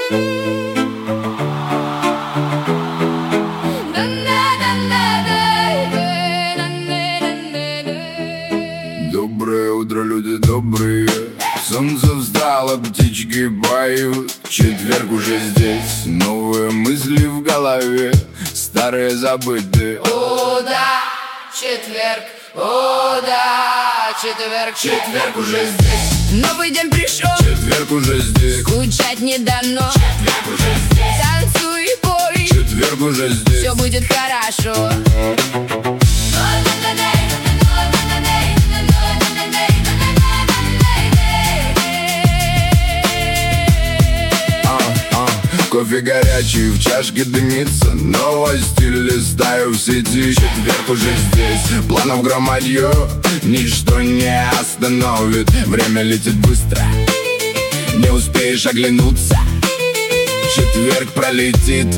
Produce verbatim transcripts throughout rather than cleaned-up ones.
Доброе утро, люди добрые. Солнце встало, птички поют. Четверг уже здесь, новые мысли в голове, старые забытые. О, да, четверг, о, да, четверг, четверг уже здесь. Новый день пришел, Четверг уже здесь, скучать не дано. четверг уже здесь, Танцуй и пой, четверг уже здесь. все будет хорошо. Кофе горячий, в чашке дымится, новости листаю в сети. Четверг уже здесь, планов громадье, ничто не остановит. Время летит быстро, не успеешь оглянуться, четверг пролетит.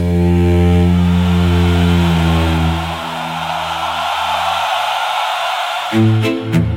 Thank you.